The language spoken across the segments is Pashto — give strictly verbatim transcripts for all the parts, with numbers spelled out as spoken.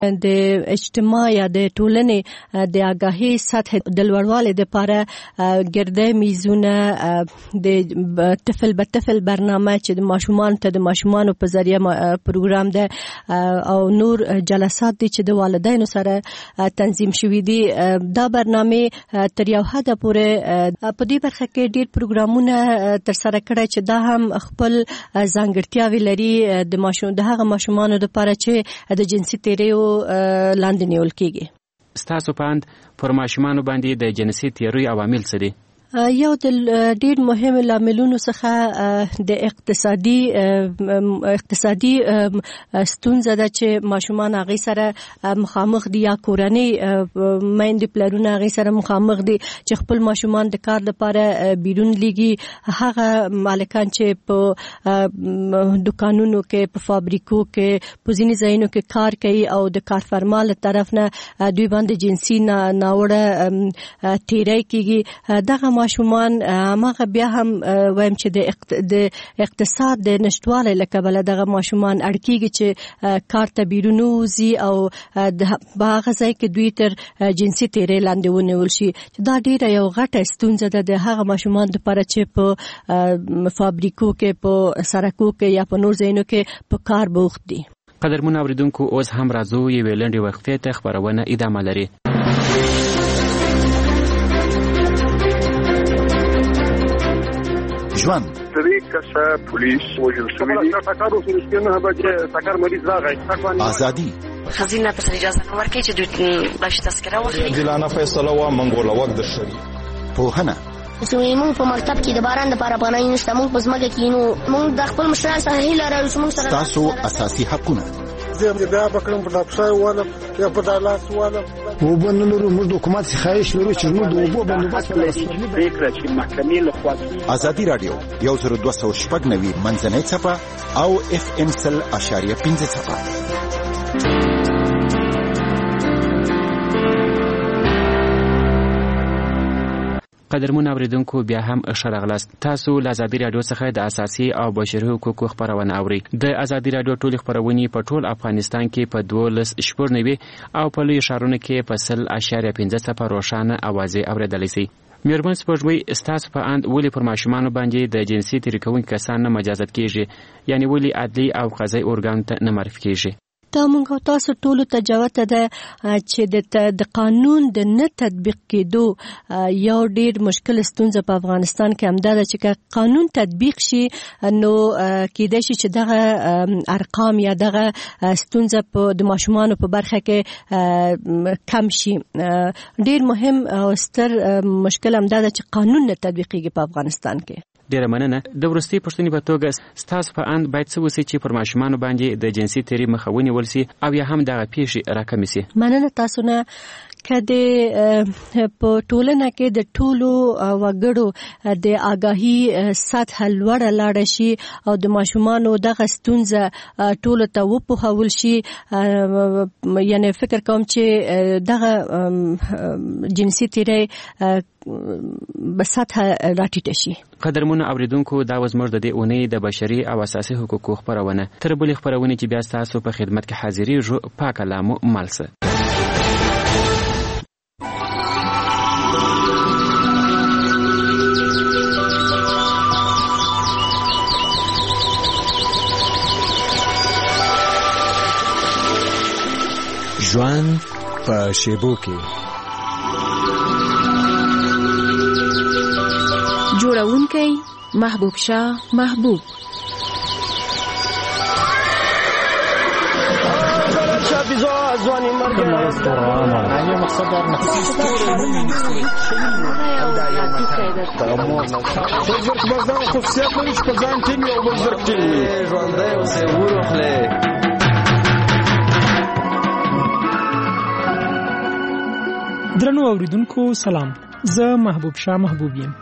د اجتماع یا د ټولنې د آگاهي سطح د لوړوالي لپاره ګرده میزونه د طفل به طفل برنامه چې د ماشومان ته د ماشومانو په ذریعه پروګرام ده او نور جلسات دي چې د والدینو سره تنظیم شوي دي. دا برنامه تر یو حد پورې په دې برخه کې ډېر پروګرامونه تر سره کړي چې دا هم خپل ځانګړتیاوې لري د ماشوم د هغه ماشومانو لپاره چې د جنسي تیریو لاندې نیول کېږي. ستاسو په اند پر ماشومانو باندې د جنسي تیریو عوامل څه دي؟ یو د ډېر مهم لاملونو څخه د اقتصادي اقتصادي ستونزه ده چې ماشومان هغه سره مخامخ دي یا کورنۍ میندې پلرونه هغه سره مخامخ دي چې خپل ماشومان د کار لپاره بیرون لیږي. هغه مالکان چې په دکانونو کې په فابریکو کې په ځینې ځایونو کې کار کوي او د کارفرما له طرف نه دوی باندې جنسي ناوړه تیری کېږي. دغه ماشومان هغه بیا هم وایم چې د اقتصاد د نشټوالي له کبله دغه ماشومان اړکیږي چې کار ته بیرون وځي او هغه ځای کې دوی تر جنسي تیری لاندې ونیول شي. دا ډیره یو غټه ستونزه ده د هغه ماشومان لپاره چې په فابریکو کې په سرکو کې یا په نور ځایونو کې په کار بوخت دي. قدرمن اوریدونکو اوس هم راځو یوې لنډې وقفې ته خبرونه ادامه لري. ژوند درې کسه پولیس وژل شوي دي. ټکر وشو چې نه به ټکر مریض راغی. ازادي خزینه ته اجازه نه ورکړي چې دوی بشي تذکره واخلي. عادلانه فیصله و منګوله وخت د شری پوهنه سوی مونږ په مکتب کې د باران لپاره پناه نشته. مونږ په ځمکه کې نو مونږ د خپل مشران سره هیله لرو چې مونږ سره تاسو اساسي حقونه زه بیا بکرم په داپسای والا یا په دالاس والا وبنلو موږ د حکومت خواهش لرو چې موږ د وبو بندوبست فکر چې محکمې له خوا ازادي رادیو یو زر دوه سوه شپږ نوي منځنۍ صفحه او اف ام سل اشاریه پنځه صفحه. قدرمن اوریدونکو بیا هم ښه راغلاست. تاسو له ازادي رادیو څخه د اساسي او بشري حقوقو خبرونه اورئ. د ازادي رادیو ټولې خبرونه په ټول افغانستان کې په دولس شپږ نوي او په لوی ښارونو کې په سل اشاریه پنځه صفر روښانه اوازې اوریدلی شئ. میرمن سپوږمۍ، ستاسو په اند ولې پر ماشومانو باندې د جنسي تیری کوونکي کسان نه مجازات کیږي؟ یعنی ولې عدلي او قضایي ارګان ته نه معرفي کیږي؟ دا موږ تاسو ټول ته جوته ده چې د قانون د نه تطبیق کېدو یو ډیر مشکل ستونزه په افغانستان کې همدا ده چې قانون تطبیق شي نو کېدای شي چې دغه ارقام یا دغه ستونزه په د ماشومانو په برخه کې کم شي. ډیر مهم او ستر مشکل همدا ده چې قانون نه تطبیقېږي په افغانستان کې. ډیره مننه. د وروستي پوښتنې په توګه ستاسو په اند باید څه وشي چې پر ماشومانو باندې د جنسي تیری مخه ونیول شي او یا هم دغه پیښې راکمې شي؟ مننه تاسو نه. که د په ټولنه کې د ټولو وګړو د آگاهي سطح لوړه لاړه شي او د ماشومانو دغه ستونزه ټولو ته وپوهول شي، یعنی فکر کوم چې دغه جنسي تیری به سطح راټیټه شي. قدرمنو اوریدونکو، دا و زموږ د دې اونۍ د بشري او اساسي حقوقو خبرونه. تر بلې خبرونې چې بیا ستاسو په خدمت کې حاضرېږو، پاک الله مو مل شه. ژوند په شیبو کې جوړونکی محبوب شاه محبوب. درنو اوریدونکو سلام، زه محبوب شاه محبوب یم.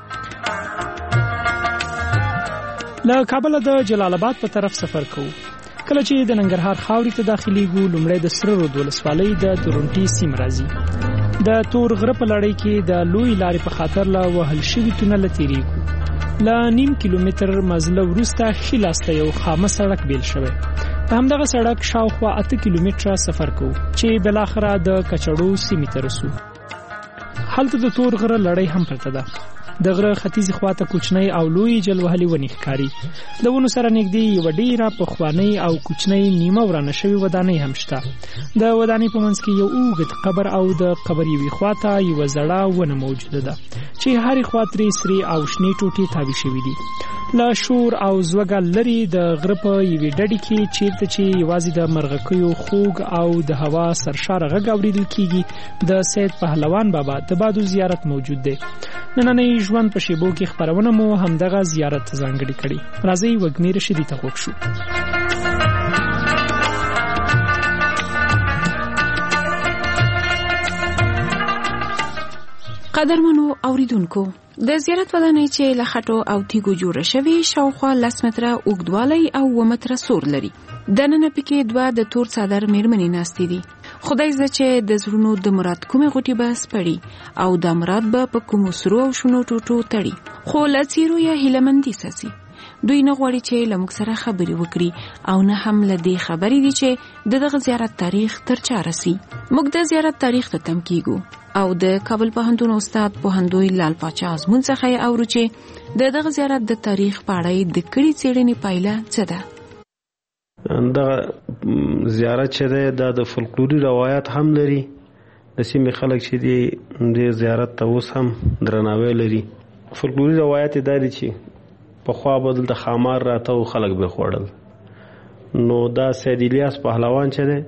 له کابل د جلال آباد په طرف سفر کوو. کله چې د ننګرهار خاورې ته داخليږو، لومړی د سره رود ولسوالۍ د درونټي سیم راځي. د تور غره په لړۍ کې د لوی لارې په خاطر لا وهل شوي تونل تیریږو. له نیم کیلومتر مزله وروسته ښي لاس ته یو خامه سړک بیل شوی. په همدغه سړک شاوخوا اته کیلومتره سفر کوو چې بلاخره د کچړو سیمې ته رسو. هلته د تور غره لړۍ هم پرته ده. د غره ختیځې خواته کوچنۍ او لوی جلوهلي ونې ښکاري. د ونو سره نږدې یوه ډېره پخوانۍ او کوچنۍ نیمه ورانه شوې ودانۍ هم شته. د ودانۍ په منځ کې یو اوږد قبر او د قبر یوې خواته یوه زړه ونه موجوده ده چې هرې خوا ترې سرې او شنې ټوټې تاوې شوي دي. له شور او زوږه لرې د غره په یوې ډډې کې چیرته چې یوازې د مرغکیو خوږ او د هوا سرشاره غږ اورېدل کېږي د سید پهلوان بابا د بادو زیارت موجود دی. نننۍ ژوند په شیبو کې خپرونه مو همدغه زیارت ځانګړې کړې. راځئ وږمې رشیدي ته غوږ شو. قدرمنو اوریدونکو، د زیارت ودانۍ چې له خټو او تیږو جوړه شوې شاوخوا لس متره اوږدوالی او اوه متره سور لري. دننه پکې دوه د تور څادر میرمنې ناستې دي. خدای زده چې د زړونو د مراد کومې غوټې به سپړي او دا مراد به په کومو سرو او شنو ټوټو تړي، خو له څیرو یې هیلهمندي ساسي. دوی نه غواړي چې له موږ سره خبرې وکړي او نه هم له دې خبرې دي چې د دغه زیارت تاریخ تر چا رسي. موږ د زیارت تاریخ ته تم کیږو او د کابل پوهنتون استاد پوهندوی لال پاچا ازمون څخه یې اورو چې د دغه زیارت د تاریخ په اړه د کړي څېړنې پایله څه ده. دغه زیارت چې دی دا د فولکلوري روایت هم لري. د سیمې خلک چې دی د زیارت ته اوس هم درناوی لري. فولکلوري روایت دا دی چې پخوا به دلته خامار راته او خلک به خوړل. نو دا سید الیاس پهلوان چې دی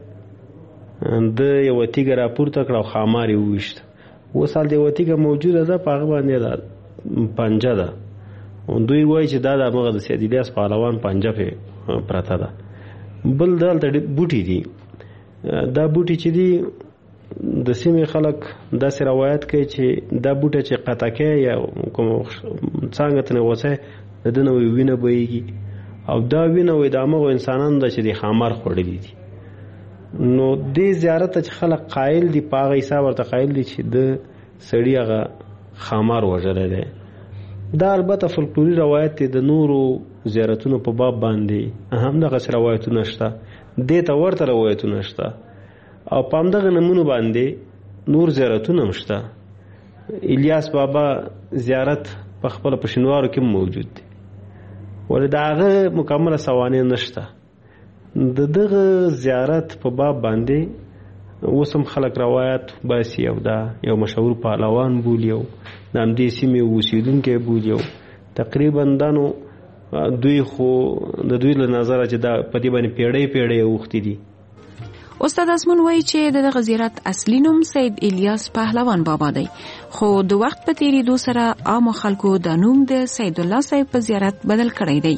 د یوه تیږه راپورته کړه او خامار یې وویشت. اوس هلته یوه تیږه موجوده ده، په هغه باندې دا پنجه ده. دوی وایي چې دا د همغه د سید الیاس پهلوان پنجه پرې پرته ده. بل دلته بوټي دي. دا بوټي چې دي د سیمې خلک داسې روایت کوي چې دا بوټه چې قطع کوي یا کوم څانګه ته وځي د ده نه وینه بهیږي او دا وینه وایي د همغو انسانانو ده چې د خامار خوړلي دي. نو دې زیارت ته چې خلک قایل دي په هغه حساب ورته قایل دي چې د سړي هغه خامار وژلی دی. دا البته فولکلوري روایت دی. د نورو زیارتونو په باب باندې همدغسې روایتونه شته، دې ته ورته روایتونه شته او په همدغه نمونو باندې نور زیارتونه هم شته. الیاس بابا زیارت په خپله په شینوارو کې موجود دی، ولې د هغه مکمله سوانح نشته. د دغه زیارت په باب باندې اوس هم خلک روایت باسي او دا یو مشهور پهلوان بولي او د همدې سیمې اوسېدونکی بولي او تقریبا دا نو دوی خو د دوی له نظره چې دا په دې باندې پیړۍ پیړۍ اوښتي دي. استاد ازمون وایي چې دغه زیارت اصلي نوم سید الیاس پهلوان بابا دی، خو د وخت په تیریدو سره عامو خلکو د نوم د سید الله صاحب په زیارت بدل کړی دی.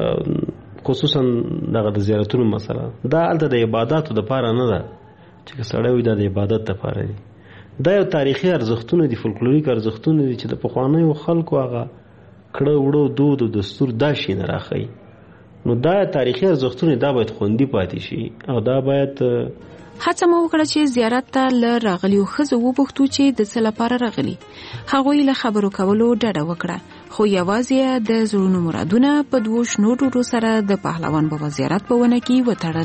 خصوصا دغه د زیارتونو مسله دا هلته د عباداتو دپاره نه ده چې که سړی وي دا د عبادت دپاره دي. دا یو تاریخي ارزښتونه دي، فولکلوریک ارزښتونه دي چې د پخوانیو خلکو هغه کړه وړه دود او دستور دا شي نه راښیي. نو دا تاریخي ارزښتونه دا باید خوندي پاتې شي او دا باید هڅه مو وکړه چې زیارت ته له راغلیو ښځو وپوښتو چې د څه لپاره راغلي. هغوی له خبرو کولو ډډه وکړه، خو یوازې د زړونو مرادونه په دوو شنو ټوټو سره د پهلوان بابا زیارت په ونه کې وتړل.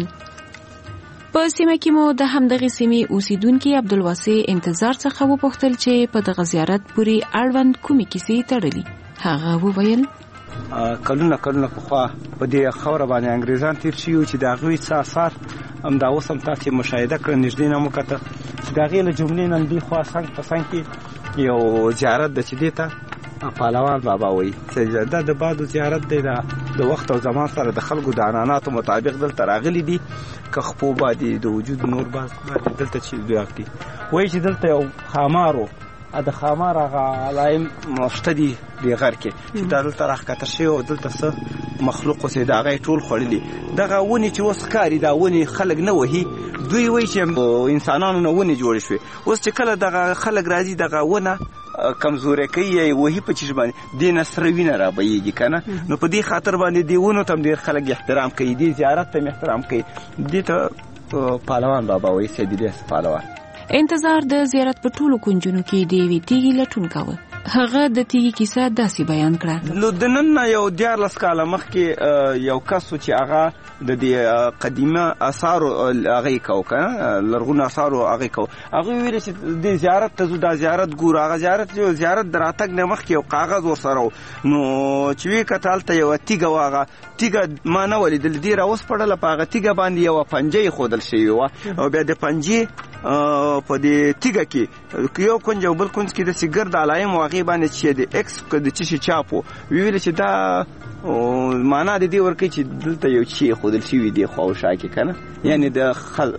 په سیمه کې مو د همدغې سیمې اوسیدونکي عبدالواسع انتظار څخه وپوښتل چې په دغه زیارت پورې اړوند کومې کیسې تړلي. هغه وویل کلونه کلونه پخوا په دې خاوره باندې انګریزان تیر شوي چې د هغوی څه اثار همدا اوس هم تاسې مشاهده کړه، نږدې نه مو کتل چې د هغې له جملې نه دې خوا څنګ په څنګ کې یو زیارت ده چې دې ته پهلوان بابا وایي. دا د بادو زیارت دی، دا د وخت او زمان سره د خلکو د عنعناتو مطابق دلته راغلي دي. که خپو باندې د وجود نور باندې دلته چې دوی اخلي وایي چې دلته یو خامار و، د خامار هغه علایم شته دي دې غر کې چې دا دلته راښکته شوي او دلته څه مخلوق اوسې د هغه یې ټول خوړلي. دغه ونې چې اوس ښکاري دا ونې خلک نه وهي، دوی وایي چې انسانانو نه ونې جوړې شوې. اوس چې کله دغه خلک راځي دغه ونه کمزورې کوي یا یې وهي په چیش باندې دې نه سره وینه رابهیږي که نه. نو په دې خاطر باندې دې ونو ته هم ډېر خلک احترام کوي، دې زیارت ته هم احترام کوي. دې ته پهلوان بابا وایي، سید الیاس پهلوان. انتظار د زیارت په ټولو کنجونو کې د یوې تیږې لټون کاوه هغه د تیږي کیسه داسې بیان کړه. نو د نن یو دیارلس کاله مخکې یو کس چې هغه د دې قدیمه آثارو هغه کو کنه لرغونو آثارو هغه کو هغه ویل چې د زیارت ته زو د زیارت ګور هغه زیارت یو زیارت دراتګ نه مخکې یو کاغذ ورسره نو چې وی کتل ته یو تیګه واغه تیګه ما نه ولیدل دی را اوس پړل په هغه تیګه باندې یو پنجې خودل شوی و او بیا د پنجې په دې تیګه کې یو کونج او بل کونج کې د سیګر د علایم واغې باندې چې د ایکس د چشي چاپو ویل چې دا معنا د دې ورکه چې دلته یو شی خودل شي دی خو شاکه کنه یعنی د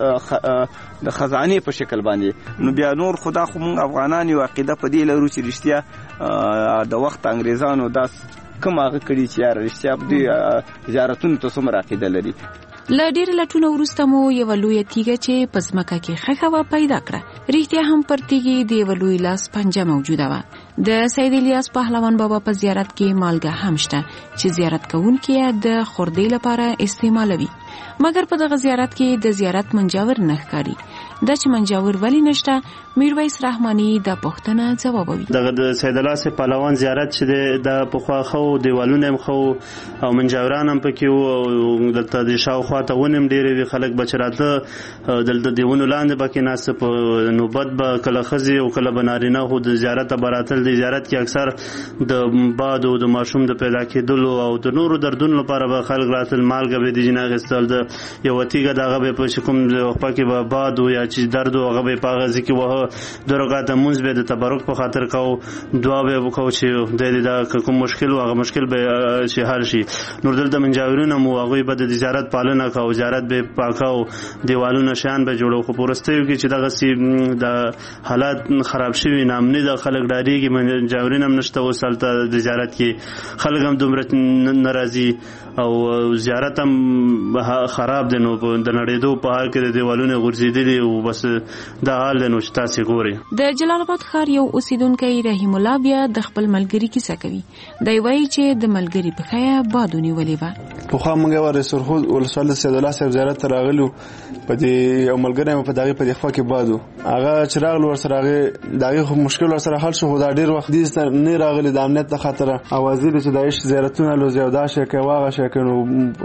د خزانه په شکل باندې نو بیا نور خدا خو مونږ افغانان یو عقیده په دې لرو چې رښتیا د وخت انګریزانو داس کوم هغه کړي چې یار رښتیا د زیارتونو ته سم عقیده لري. ل ډیر لټونه ورسته مو یو لوی تیګه چې پزماکه کې خخوا پیدا کړه. ریښتیا هم پر تیګي دی ولوی لاس پنجه موجوده و. د سید الیاس پهلوان بابا په زیارت کې مالګه هم شته چې زیارت کوونکي د خوردې لپاره استعمالوي. مګر په دغه زیارت کې د زیارت منجاور نه ښکاري. د چې منجاور ولی نشته میرویس رحمانی د پښتنه جوابوي. دغه د سید الیاس پهلوان زیارت چې د پخوا خو دیوالونه هم خو او منجاوران هم پکې وو دلته د شاوخوا ته ونیم ډېرې وي خلک بچراته دلته دیونو لاندې پکې ناست په نوبت به کله ښځې او کله به نارینه خو د زیارت ته براتل د زیارت کې اکثر د باد او د ماشوم د پیدا کېدلو او د نورو دردونو لپاره به خلک راتل مالګه به د جنا اخیستل د یو تیګه دغه به په کوم وخت کې به باد او یا چې درد او هغه به په غزي کې وه د رکعات مونږ به د تبرک په خاطر کو دعا به وکاو چې د دې کوم مشکل او هغه مشکل به چې حل شي. نور دلته منجاورونه مو هغه به د زیارت پالنه کوي زیارت به پاکاو دیوالونه شان به جوړو خو پرستیو کې چې دغه سی د حالات خراب شوي نامني د خلک ډاریږي منجاورین هم نشته وسالته د زیارت کې خلک هم دومره ناراضي او زیارت هم خراب دي نو د نړېدو په حال کې د دیوالونه غورځېدلي او بس دا حال نو چې تاسو ګوري. د جلال آباد ښار یو اوسیدونکی رحیم الله بیا د خپل ملګری کیسه کوي. دی وایي چې د ملګری په خیا بادونی ولې و په خوا موږ ور سرخو ولسوال سید الله صاحب زیارت راغلو په دې یو ملګری په دغه په خوا کې بادو هغه چراغ ور سره هغه دغه مشکل ور سره حل شو دا ډیر وخت دې نه راغلی د امنیت ته خاطر اوازې چې دایښ زیارتونه لو زیاده شکه واغه شکه نو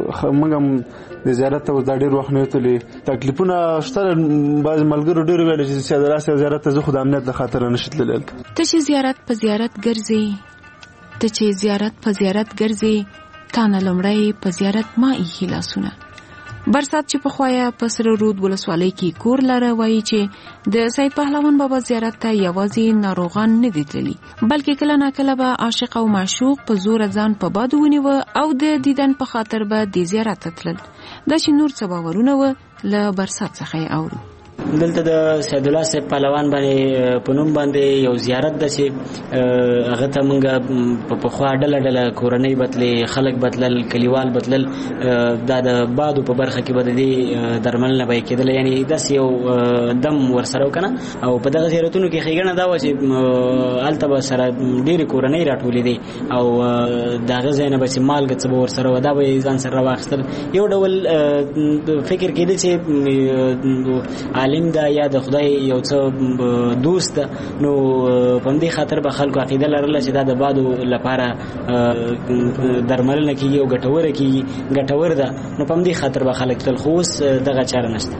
موږ د زیارت ته د ډیر وخت نه تلې تکلیفونه شته بعض ملګرو ډیر ویل چې سید الله صاحب زیارت ته زه خو د امنیت ته خاطر نشتل ته چې زیارت په زیارت ګرځي ته چې زیارت په زیارت ګرځي تانه لمړی په زیارت ما یې لاسونه. برسات چې په خوایا په سره رود ولسوالۍ کې کور لاره وایي چې د سید پهلوان بابا زیارت ته یوازې ناروغان نه دي تللي بلکې کله ناکله به عاشق او معشوق په زور ځان په باد ونیوه او د دیدن په خاطر به د زیارت ته تلل. دا چې نور څه باورونه و له برسات څخه یې اورو. دلته د سید الله صاحب پهلوان باندې په نوم باندې یو زیارت ده چې هغه ته موږ په پخوا ډله ډله کورنۍ بتلې خلک بتلل کلیوال بتلل دا د بادو په برخه کې به د دې درملنه به کېدله یعنی داسې یو دم ورسره وکنه او په دغه زیارتونو کې ښېګڼه دا وه چې هلته به سره ډېرې کورنۍ راټولې دي او د هغه ځای نه به چې مالګه څه به ورسره وه دا به یې ځان سره راواخیستل. یو ډول فکر کېده چې عالم دا یا د خدای یو څه دوست نو په دې خاطر به خلکو عقیده لرله چې دا د بادو لپاره درملنه کیږي او ګټوره کیږي ګټور ده نو په دې خاطر به خلک تل خو اوس دغه چاره نشته.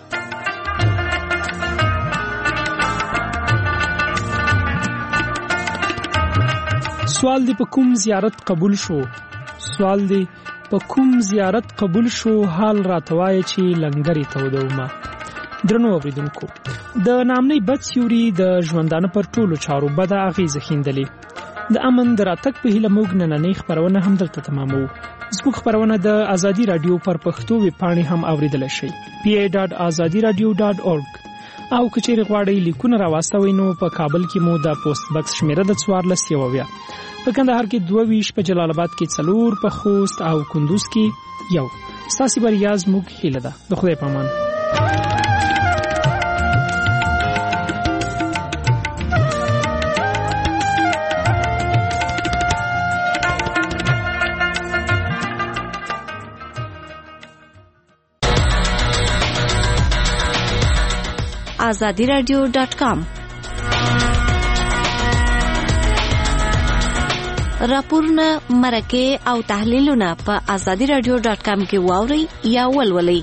سوال دی په کوم زیارت قبول شو سوال دی په کوم زیارت قبول شو حال راتوای چې لنګری ته ودوما. درنو اوریدونکو د نامنۍ بد سیوري د ژوندانه پر ټولو چارو بده اغیزه ښیندلې. د امن د راتګ په هیله موږ نننۍ خپرونه هم دلته تماموو. زموږ خپرونه د ازادي رادیو پر پښتو ویبپاڼې هم اوریدلی شئ پی ای ډاټ ازادي رادیو ډاټ اورګ او که چیرې غواړئ لیکونه راواستوئ نو په کابل کې مو د پوسټ بکس شمیره د څوارلس یو اویا په کندهار کې دوه ویشت په جلال آباد کې څلور په خوست او کندوز کې یو. ستاسې بریا زموږ هیله ده. د خدای په امان. azadi radio dot com راپورونه، مرکې او تحلیلونه په آزادي رادیو ډاټ کام کې واورئ یا ولولئ.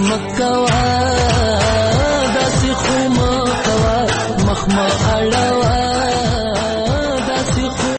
مخ ما اړه